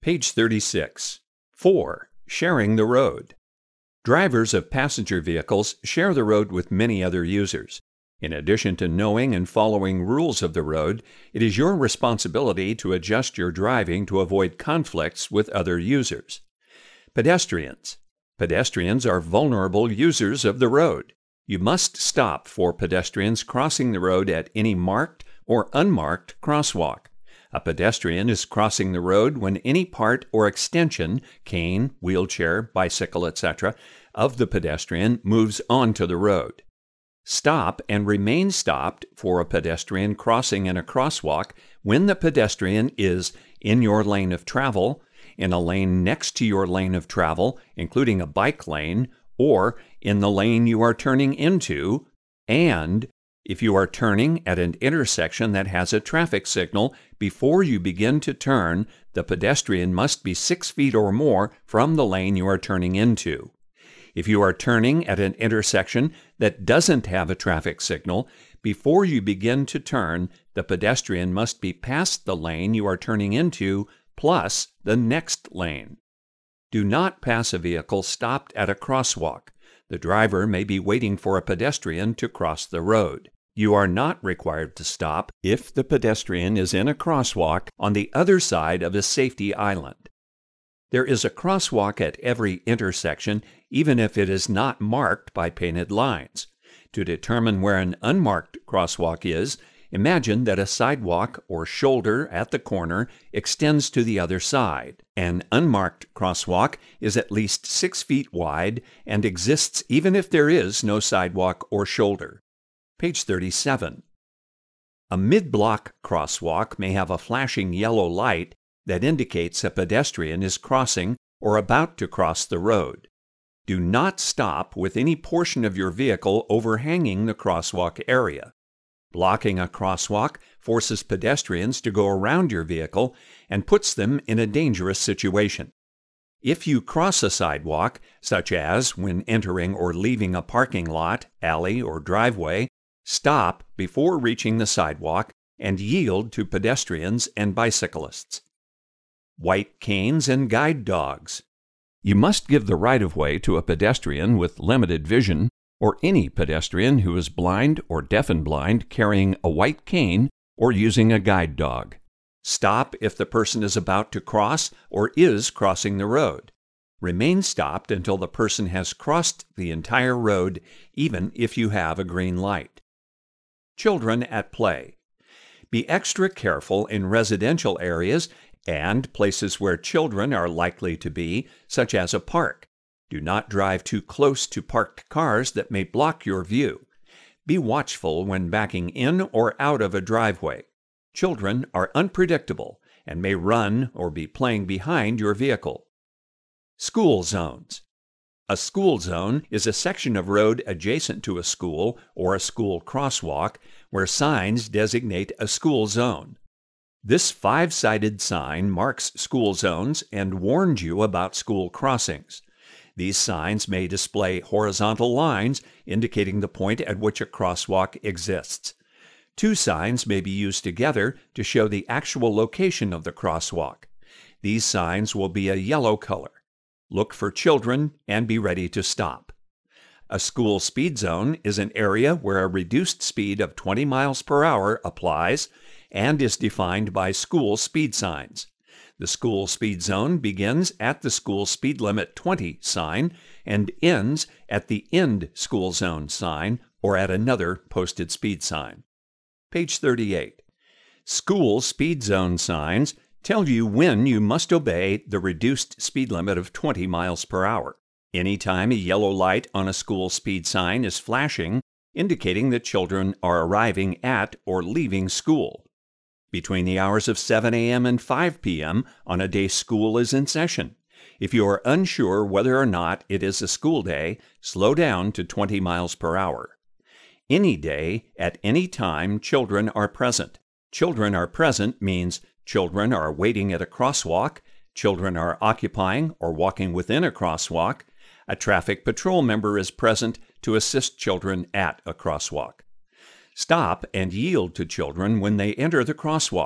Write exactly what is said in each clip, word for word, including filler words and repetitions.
Page thirty-six. four. Sharing the road. Drivers of passenger vehicles share the road with many other users. In addition to knowing and following rules of the road, it is your responsibility to adjust your driving to avoid conflicts with other users. Pedestrians. Pedestrians are vulnerable users of the road. You must stop for pedestrians crossing the road at any marked or unmarked crosswalk. A pedestrian is crossing the road when any part or extension, cane, wheelchair, bicycle, et cetera, of the pedestrian moves onto the road. Stop and remain stopped for a pedestrian crossing in a crosswalk when the pedestrian is in your lane of travel, in a lane next to your lane of travel, including a bike lane, or in the lane you are turning into, and if you are turning at an intersection that has a traffic signal, before you begin to turn, the pedestrian must be six feet or more from the lane you are turning into. If you are turning at an intersection that doesn't have a traffic signal, before you begin to turn, the pedestrian must be past the lane you are turning into, plus the next lane. Do not pass a vehicle stopped at a crosswalk. The driver may be waiting for a pedestrian to cross the road. You are not required to stop if the pedestrian is in a crosswalk on the other side of a safety island. There is a crosswalk at every intersection, even if it is not marked by painted lines. To determine where an unmarked crosswalk is, imagine that a sidewalk or shoulder at the corner extends to the other side. An unmarked crosswalk is at least six feet wide and exists even if there is no sidewalk or shoulder. Page thirty-seven. A mid-block crosswalk may have a flashing yellow light that indicates a pedestrian is crossing or about to cross the road. Do not stop with any portion of your vehicle overhanging the crosswalk area. Blocking a crosswalk forces pedestrians to go around your vehicle and puts them in a dangerous situation. If you cross a sidewalk, such as when entering or leaving a parking lot, alley, or driveway, stop before reaching the sidewalk and yield to pedestrians and bicyclists. White canes and guide dogs. You must give the right-of-way to a pedestrian with limited vision or any pedestrian who is blind or deaf and blind carrying a white cane or using a guide dog. Stop if the person is about to cross or is crossing the road. Remain stopped until the person has crossed the entire road, even if you have a green light. Children at play. Be extra careful in residential areas and places where children are likely to be, such as a park. Do not drive too close to parked cars that may block your view. Be watchful when backing in or out of a driveway. Children are unpredictable and may run or be playing behind your vehicle. School zones. A school zone is a section of road adjacent to a school or a school crosswalk where signs designate a school zone. This five-sided sign marks school zones and warns you about school crossings. These signs may display horizontal lines indicating the point at which a crosswalk exists. Two signs may be used together to show the actual location of the crosswalk. These signs will be a yellow color. Look for children and be ready to stop. A school speed zone is an area where a reduced speed of twenty miles per hour applies and is defined by school speed signs. The school speed zone begins at the school speed limit twenty sign and ends at the end school zone sign or at another posted speed sign. Page thirty-eight. School speed zone signs tell you when you must obey the reduced speed limit of twenty miles per hour. Anytime a yellow light on a school speed sign is flashing, indicating that children are arriving at or leaving school. Between the hours of seven a.m. and five p.m. on a day school is in session. If you are unsure whether or not it is a school day, slow down to twenty miles per hour. Any day, at any time, children are present. Children are present means children are waiting at a crosswalk, children are occupying or walking within a crosswalk, a traffic patrol member is present to assist children at a crosswalk. Stop and yield to children when they enter the crosswalk.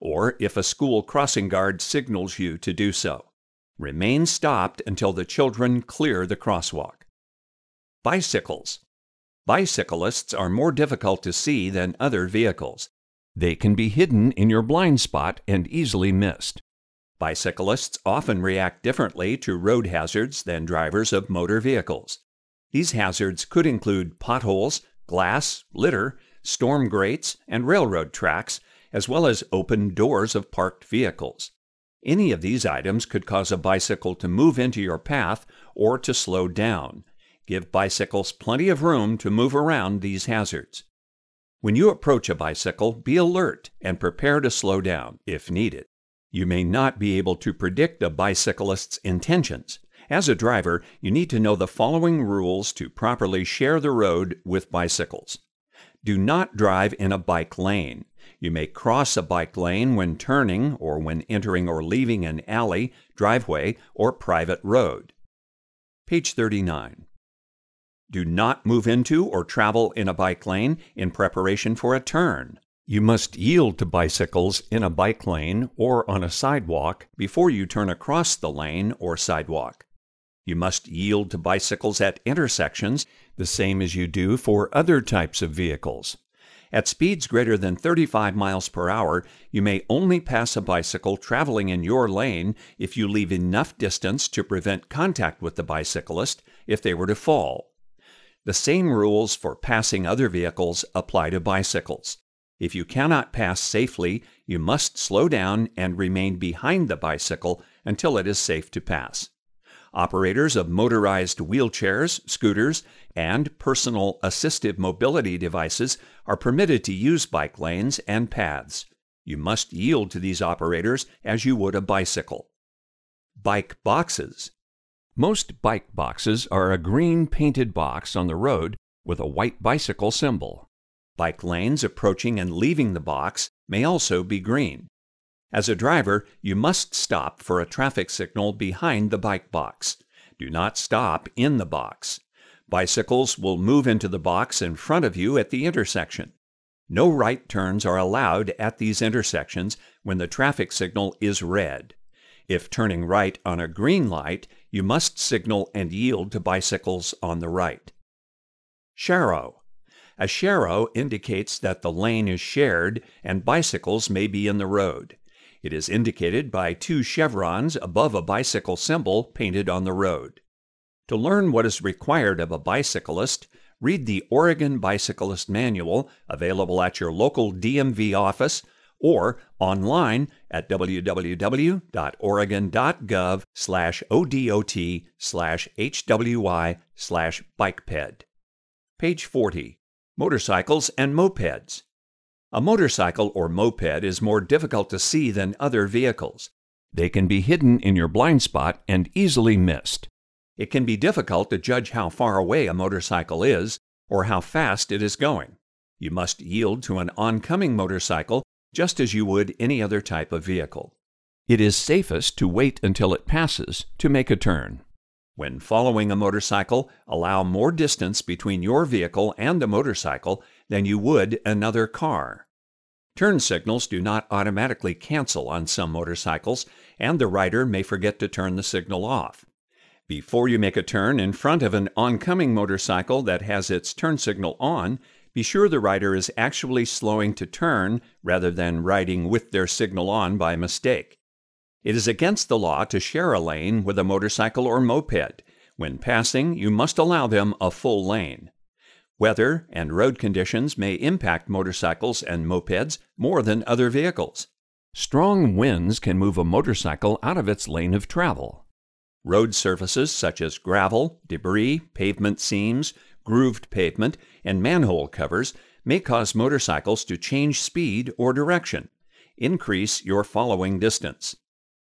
or if a school crossing guard signals you to do so. Remain stopped until the children clear the crosswalk. Bicycles. Bicyclists are more difficult to see than other vehicles. They can be hidden in your blind spot and easily missed. Bicyclists often react differently to road hazards than drivers of motor vehicles. These hazards could include potholes, glass, litter, storm grates, and railroad tracks, as well as open doors of parked vehicles. Any of these items could cause a bicycle to move into your path or to slow down. Give bicycles plenty of room to move around these hazards. When you approach a bicycle, be alert and prepare to slow down if needed. You may not be able to predict a bicyclist's intentions. As a driver, you need to know the following rules to properly share the road with bicycles. Do not drive in a bike lane. You may cross a bike lane when turning or when entering or leaving an alley, driveway, or private road. Page thirty-nine. Do not move into or travel in a bike lane in preparation for a turn. You must yield to bicycles in a bike lane or on a sidewalk before you turn across the lane or sidewalk. You must yield to bicycles at intersections, the same as you do for other types of vehicles. At speeds greater than thirty-five miles per hour, you may only pass a bicycle traveling in your lane if you leave enough distance to prevent contact with the bicyclist if they were to fall. The same rules for passing other vehicles apply to bicycles. If you cannot pass safely, you must slow down and remain behind the bicycle until it is safe to pass. Operators of motorized wheelchairs, scooters, and personal assistive mobility devices are permitted to use bike lanes and paths. You must yield to these operators as you would a bicycle. Bike boxes. Most bike boxes are a green painted box on the road with a white bicycle symbol. Bike lanes approaching and leaving the box may also be green. As a driver, you must stop for a traffic signal behind the bike box. Do not stop in the box. Bicycles will move into the box in front of you at the intersection. No right turns are allowed at these intersections when the traffic signal is red. If turning right on a green light, you must signal and yield to bicycles on the right. Sharrow. A sharrow indicates that the lane is shared and bicycles may be in the road. It is indicated by two chevrons above a bicycle symbol painted on the road. To learn what is required of a bicyclist, read the Oregon Bicyclist Manual, available at your local D M V office or online at w w w dot oregon dot gov slash o d o t slash h w y slash bikeped. Page forty. Motorcycles and mopeds. A motorcycle or moped is more difficult to see than other vehicles. They can be hidden in your blind spot and easily missed. It can be difficult to judge how far away a motorcycle is or how fast it is going. You must yield to an oncoming motorcycle just as you would any other type of vehicle. It is safest to wait until it passes to make a turn. When following a motorcycle, allow more distance between your vehicle and the motorcycle than you would another car. Turn signals do not automatically cancel on some motorcycles, and the rider may forget to turn the signal off. Before you make a turn in front of an oncoming motorcycle that has its turn signal on, be sure the rider is actually slowing to turn rather than riding with their signal on by mistake. It is against the law to share a lane with a motorcycle or moped. When passing, you must allow them a full lane. Weather and road conditions may impact motorcycles and mopeds more than other vehicles. Strong winds can move a motorcycle out of its lane of travel. Road surfaces such as gravel, debris, pavement seams, grooved pavement, and manhole covers may cause motorcycles to change speed or direction. Increase your following distance.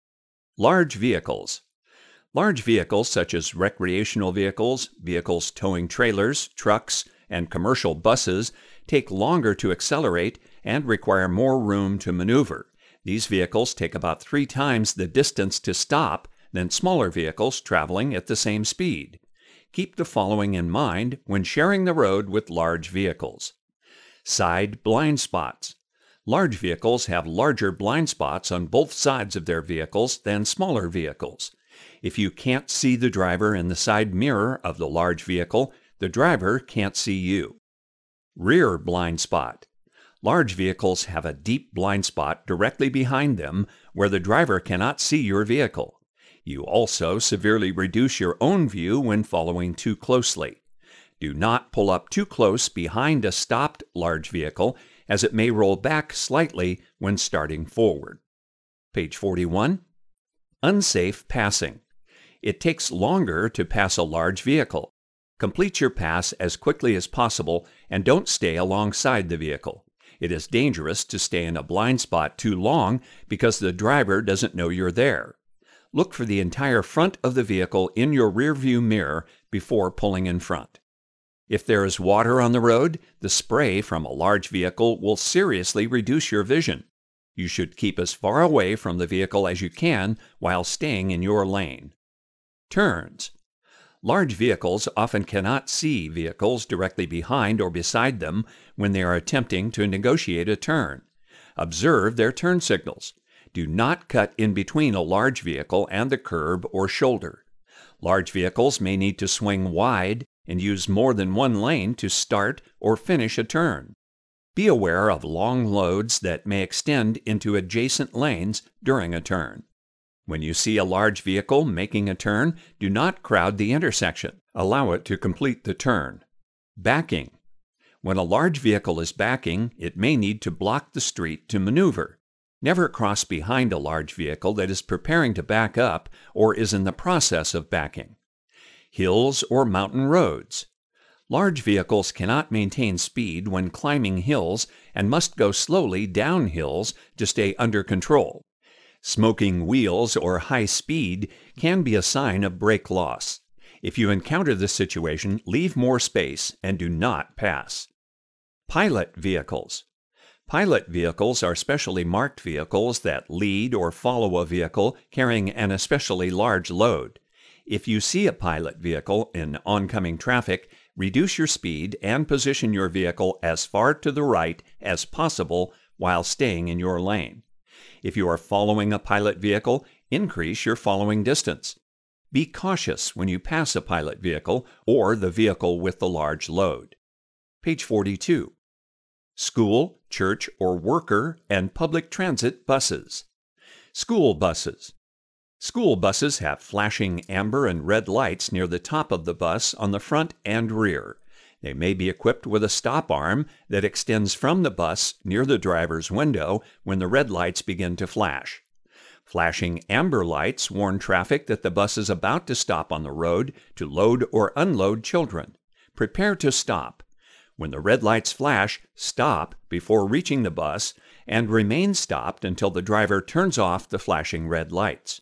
Large vehicles. Large vehicles such as recreational vehicles, vehicles towing trailers, trucks, and commercial buses take longer to accelerate and require more room to maneuver. These vehicles take about three times the distance to stop than smaller vehicles traveling at the same speed. Keep the following in mind when sharing the road with large vehicles. Side blind spots. Large vehicles have larger blind spots on both sides of their vehicles than smaller vehicles. If you can't see the driver in the side mirror of the large vehicle, the driver can't see you. Rear blind spot. Large vehicles have a deep blind spot directly behind them where the driver cannot see your vehicle. You also severely reduce your own view when following too closely. Do not pull up too close behind a stopped large vehicle, as it may roll back slightly when starting forward. Page forty-one. Unsafe passing. It takes longer to pass a large vehicle. Complete your pass as quickly as possible and don't stay alongside the vehicle. It is dangerous to stay in a blind spot too long because the driver doesn't know you're there. Look for the entire front of the vehicle in your rearview mirror before pulling in front. If there is water on the road, the spray from a large vehicle will seriously reduce your vision. You should keep as far away from the vehicle as you can while staying in your lane. Turns. Large vehicles often cannot see vehicles directly behind or beside them when they are attempting to negotiate a turn. Observe their turn signals. Do not cut in between a large vehicle and the curb or shoulder. Large vehicles may need to swing wide and use more than one lane to start or finish a turn. Be aware of long loads that may extend into adjacent lanes during a turn. When you see a large vehicle making a turn, do not crowd the intersection. Allow it to complete the turn. Backing. When a large vehicle is backing, it may need to block the street to maneuver. Never cross behind a large vehicle that is preparing to back up or is in the process of backing. Hills or mountain roads. Large vehicles cannot maintain speed when climbing hills and must go slowly down hills to stay under control. Smoking wheels or high speed can be a sign of brake loss. If you encounter this situation, leave more space and do not pass. Pilot vehicles. Pilot vehicles are specially marked vehicles that lead or follow a vehicle carrying an especially large load. If you see a pilot vehicle in oncoming traffic, reduce your speed and position your vehicle as far to the right as possible while staying in your lane. If you are following a pilot vehicle, increase your following distance. Be cautious when you pass a pilot vehicle or the vehicle with the large load. Page forty-two. School, church, or worker and public transit buses. School buses. School buses have flashing amber and red lights near the top of the bus on the front and rear. They may be equipped with a stop arm that extends from the bus near the driver's window when the red lights begin to flash. Flashing amber lights warn traffic that the bus is about to stop on the road to load or unload children. Prepare to stop. When the red lights flash, stop before reaching the bus and remain stopped until the driver turns off the flashing red lights.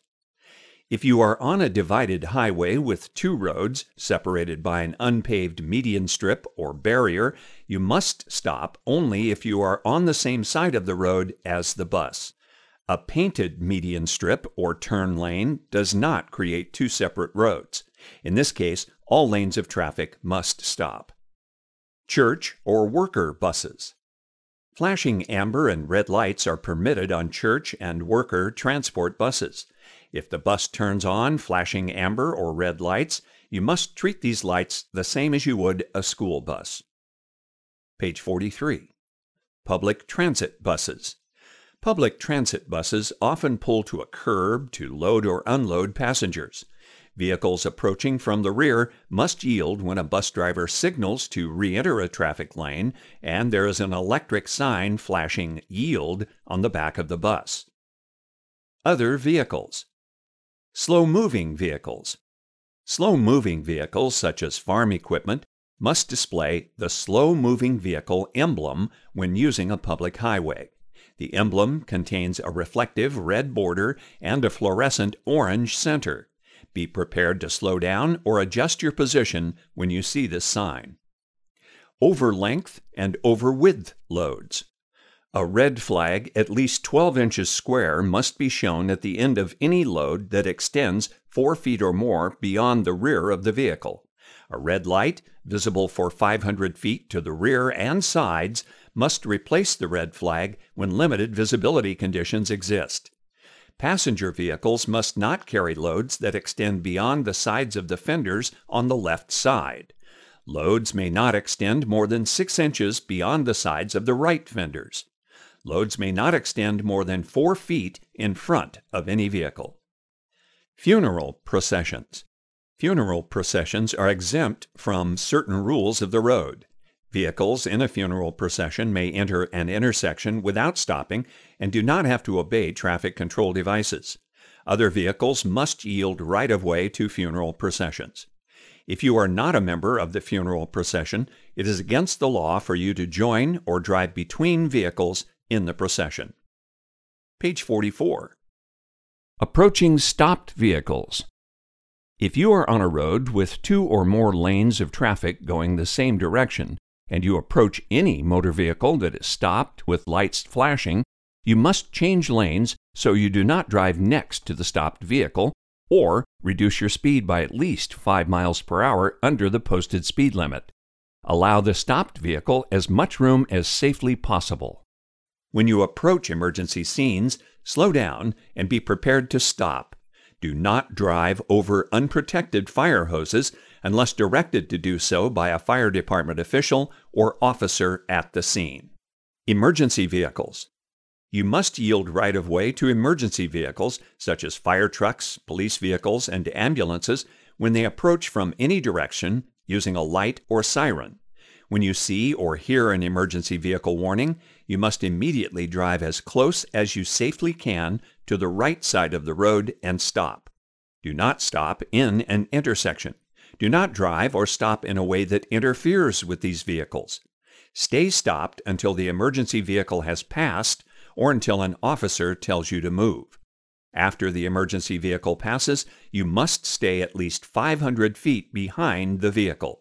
If you are on a divided highway with two roads separated by an unpaved median strip or barrier, you must stop only if you are on the same side of the road as the bus. A painted median strip or turn lane does not create two separate roads. In this case, all lanes of traffic must stop. Church or worker buses. Flashing amber and red lights are permitted on church and worker transport buses. If the bus turns on flashing amber or red lights, you must treat these lights the same as you would a school bus. Page forty-three. Public transit buses. Public transit buses often pull to a curb to load or unload passengers. Vehicles approaching from the rear must yield when a bus driver signals to re-enter a traffic lane, and there is an electric sign flashing "Yield" on the back of the bus. Other vehicles. Slow-moving vehicles. Slow-moving vehicles, such as farm equipment, must display the slow-moving vehicle emblem when using a public highway. The emblem contains a reflective red border and a fluorescent orange center. Be prepared to slow down or adjust your position when you see this sign. Over-length and over-width loads. A red flag at least twelve inches square must be shown at the end of any load that extends four feet or more beyond the rear of the vehicle. A red light, visible for five hundred feet to the rear and sides, must replace the red flag when limited visibility conditions exist. Passenger vehicles must not carry loads that extend beyond the sides of the fenders on the left side. Loads may not extend more than six inches beyond the sides of the right fenders. Loads may not extend more than four feet in front of any vehicle. Funeral processions. Funeral processions are exempt from certain rules of the road. Vehicles in a funeral procession may enter an intersection without stopping and do not have to obey traffic control devices. Other vehicles must yield right-of-way to funeral processions. If you are not a member of the funeral procession, it is against the law for you to join or drive between vehicles in the procession. Page forty-four. Approaching stopped vehicles. If you are on a road with two or more lanes of traffic going the same direction, and you approach any motor vehicle that is stopped with lights flashing, you must change lanes so you do not drive next to the stopped vehicle or reduce your speed by at least five miles per hour under the posted speed limit. Allow the stopped vehicle as much room as safely possible. When you approach emergency scenes, slow down and be prepared to stop. Do not drive over unprotected fire hoses unless directed to do so by a fire department official or officer at the scene. Emergency vehicles. You must yield right-of-way to emergency vehicles such as fire trucks, police vehicles, and ambulances when they approach from any direction using a light or siren. When you see or hear an emergency vehicle warning, you must immediately drive as close as you safely can to the right side of the road and stop. Do not stop in an intersection. Do not drive or stop in a way that interferes with these vehicles. Stay stopped until the emergency vehicle has passed or until an officer tells you to move. After the emergency vehicle passes, you must stay at least five hundred feet behind the vehicle.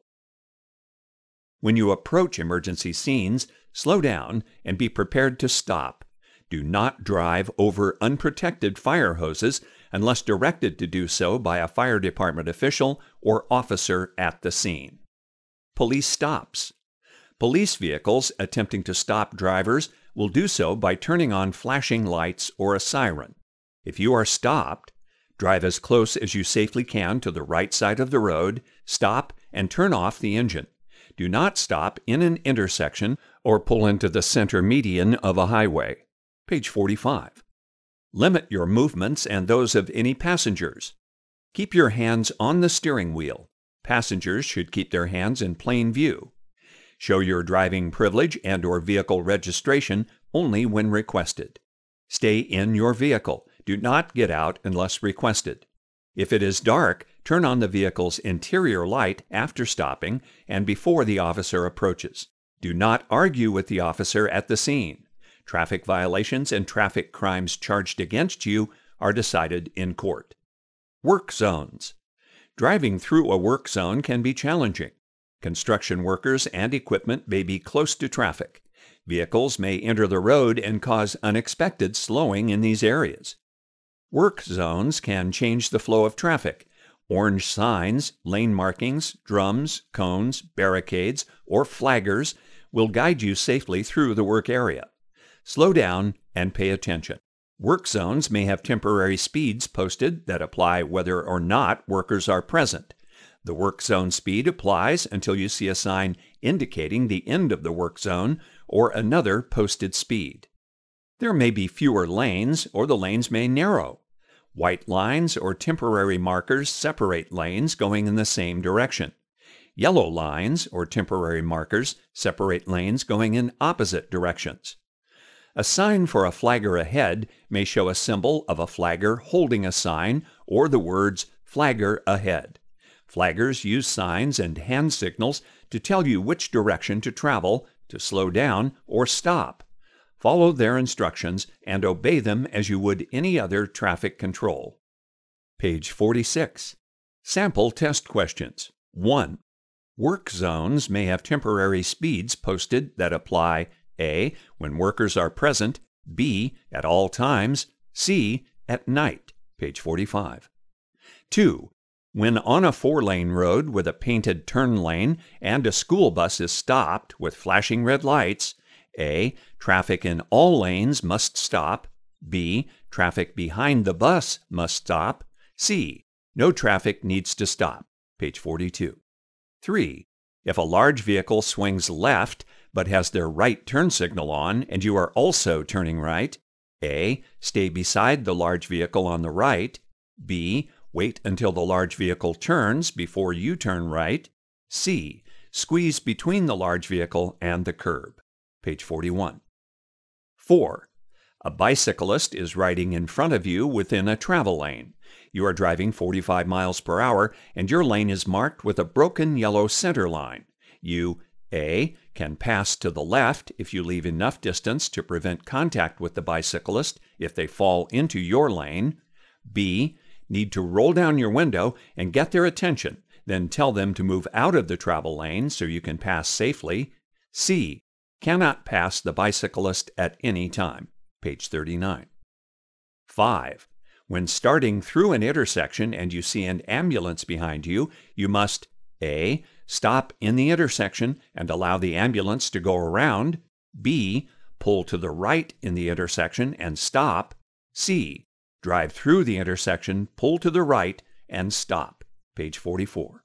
When you approach emergency scenes, slow down and be prepared to stop. Do not drive over unprotected fire hoses unless directed to do so by a fire department official or officer at the scene. Police stops. Police vehicles attempting to stop drivers will do so by turning on flashing lights or a siren. If you are stopped, drive as close as you safely can to the right side of the road, stop, and turn off the engine. Do not stop in an intersection or pull into the center median of a highway. Page forty-five. Limit your movements and those of any passengers. Keep your hands on the steering wheel. Passengers should keep their hands in plain view. Show your driving privilege and or vehicle registration only when requested. Stay in your vehicle. Do not get out unless requested. If it is dark, turn on the vehicle's interior light after stopping and before the officer approaches. Do not argue with the officer at the scene. Traffic violations and traffic crimes charged against you are decided in court. Work zones. Driving through a work zone can be challenging. Construction workers and equipment may be close to traffic. Vehicles may enter the road and cause unexpected slowing in these areas. Work zones can change the flow of traffic. Orange signs, lane markings, drums, cones, barricades, or flaggers will guide you safely through the work area. Slow down and pay attention. Work zones may have temporary speeds posted that apply whether or not workers are present. The work zone speed applies until you see a sign indicating the end of the work zone or another posted speed. There may be fewer lanes, or the lanes may narrow. White lines or temporary markers separate lanes going in the same direction. Yellow lines or temporary markers separate lanes going in opposite directions. A sign for a flagger ahead may show a symbol of a flagger holding a sign or the words "Flagger ahead." Flaggers use signs and hand signals to tell you which direction to travel, to slow down, or stop. Follow their instructions and obey them as you would any other traffic control. Page forty-six. Sample test questions. one. Work zones may have temporary speeds posted that apply A. when workers are present, B. at all times, C. at night. Page forty-five. two. When on a four-lane road with a painted turn lane and a school bus is stopped with flashing red lights, A. Traffic in all lanes must stop. B. Traffic behind the bus must stop. C. No traffic needs to stop. Page forty-two. three. If a large vehicle swings left but has their right turn signal on and you are also turning right, A. Stay beside the large vehicle on the right. B. Wait until the large vehicle turns before you turn right. C. Squeeze between the large vehicle and the curb. Page forty-one. four. A bicyclist is riding in front of you within a travel lane. You are driving forty-five miles per hour and your lane is marked with a broken yellow center line. You A. Can pass to the left if you leave enough distance to prevent contact with the bicyclist if they fall into your lane. B. Need to roll down your window and get their attention, then tell them to move out of the travel lane so you can pass safely. C. Cannot pass the bicyclist at any time. Page thirty-nine. five. When starting through an intersection and you see an ambulance behind you, you must A. Stop in the intersection and allow the ambulance to go around. B. Pull to the right in the intersection and stop. C. Drive through the intersection, pull to the right, and stop. Page forty-four.